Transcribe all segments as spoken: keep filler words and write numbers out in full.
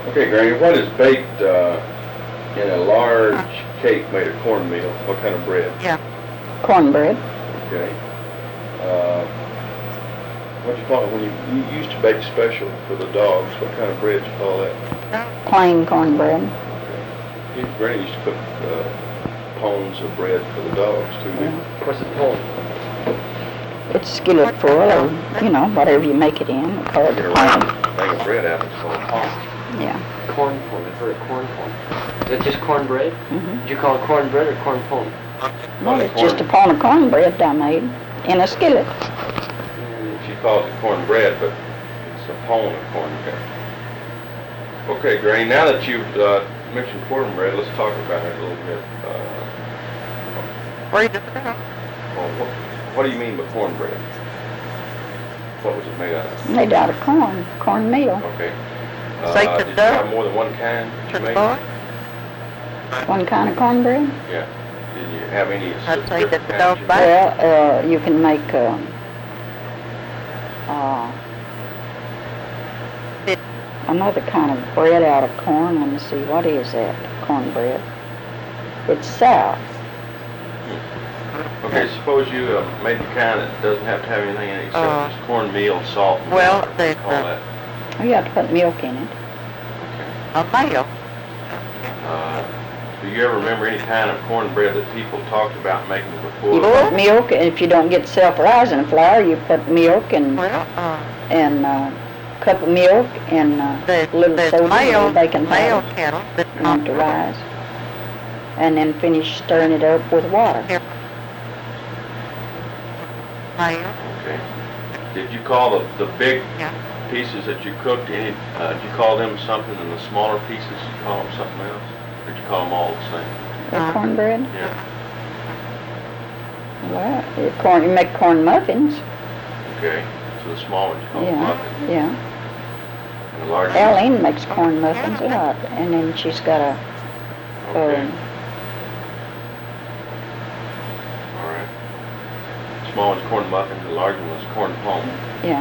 Okay, Granny, what is baked uh, in a large cake made of cornmeal? What kind of bread? Yeah. Cornbread. Okay. Uh, what do you call it when you, you used to bake special for the dogs? What kind of bread do you call that? Plain cornbread. Okay. You- Granny used to cook uh, pones of bread for the dogs too. didn't you? What's a pone? It's skillet full or, you know, whatever you make it in. We call it Get a a plain. round thing of bread out. It's called a pone. Yeah. Corn pone. I've heard of corn pone. Is it just cornbread? Mm-hmm. Did you call it cornbread or corn pone? Well, it's just a pound of cornbread I made in a skillet. She calls it cornbread, but it's a pone of cornbread. Okay, Granny, now that you've uh, mentioned cornbread, let's talk about it a little bit. Uh, Where does it go? well, what, what do you mean by cornbread? What was it made out of? Made out of corn, cornmeal. Okay. Uh, Sacred did you dough? have more than one kind that you Turn made? boy? One kind of cornbread. Yeah. Did you have any I'd say different that the kinds dog you bite. made? Well, uh, you can make um, uh, It- another kind of bread out of corn. Let me see, what is that? Cornbread. It's sour. Okay, suppose you uh, made the kind that doesn't have to have anything in it except Uh, just cornmeal, salt, and well, water. there's, Call uh, that. You have to put milk in it. Okay. A male. Uh, do you ever remember any kind of cornbread that people talked about making before? You put milk, and if you don't get self-rising flour, you put milk and Well, uh, and uh, cup of milk and uh, there's, little there's soda, male, little baking male powder, cattle that want to rise, and then finish stirring it up with water. Male. Okay. Did you call the, the big Yeah. pieces that you cooked, any, uh, did you call them something and the smaller pieces, you call them something else? Or did you call them all the same? The Uh, cornbread. Yeah. Well, you corn, you make corn muffins. Okay. So the small ones you call them Yeah, muffins. yeah. And the large ones? Eileen makes corn muffins a lot, and then she's got a Okay. um, All right. Small one's corn muffins, the large one was corn pone. yeah.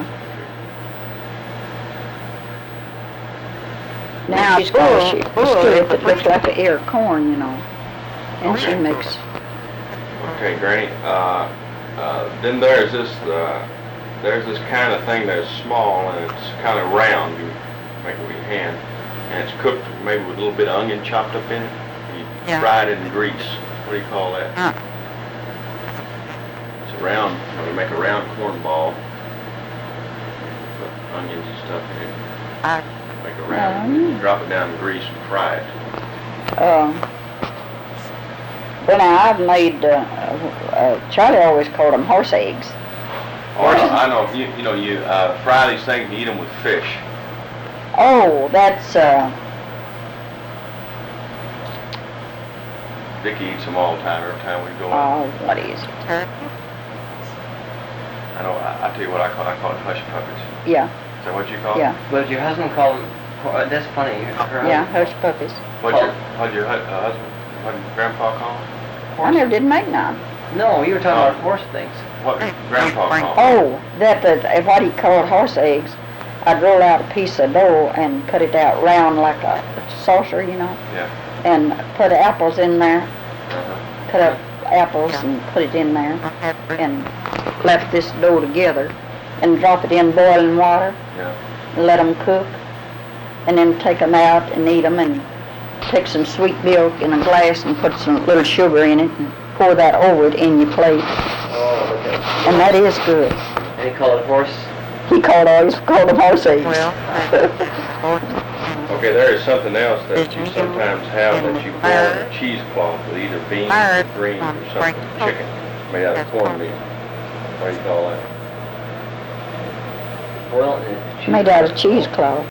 Now she's got a bull- she- bull a skillet is that a looks like an ear of corn, you know, and she Okay. makes. Okay, Granny. Uh, uh, then there's this, uh, there's this kind of thing that's small and it's kind of round. You make it with your hand, and it's cooked maybe with a little bit of onion chopped up in it. You Yeah. fry it in grease. What do you call that? Uh, It's a round. You know, you make a round corn ball. Put onions and stuff in it. I, Make a round. Um. You drop it down in grease and fry it. Um, well, now I've made. Uh, uh, Charlie always called them horse eggs. Oh, I know. I know. You, you know, you uh, fry these things and eat them with fish. Oh, that's. Uh, Vicky eats them all the time. Every time we go oh, out. what is it? turkey. I know. I, I tell you what I call. I call it hush puppies. Yeah, Is that what you call it? yeah, But your husband called them, uh, that's funny. Her yeah, husband- hush puppies. What'd your, what'd your hu- uh, husband, what did grandpa call them? I never did make none. No, you were talking Oh. about horse things. What did grandpa call them? Oh, that, that what he called horse eggs. I'd roll out a piece of dough and cut it out round like a saucer, you know, Yeah. and put apples in there, Uh-huh. cut up apples and put it in there, I have and left this dough together, and drop it in boiling water, Yeah. and let them cook, and then take them out and eat them, and take some sweet milk in a glass and put some little sugar in it, and pour that over it in your plate, Oh, okay. and that is good. And he called it horse. He called always called them horse eggs. Well, Okay, there is something else that Did you you sometimes have that you pour on a bird? cheesecloth with either beans or Bird greens on or something, sprinkle. chicken, made out of That's called- cornmeal. What do you call that? Well, it- Made out of cheesecloth.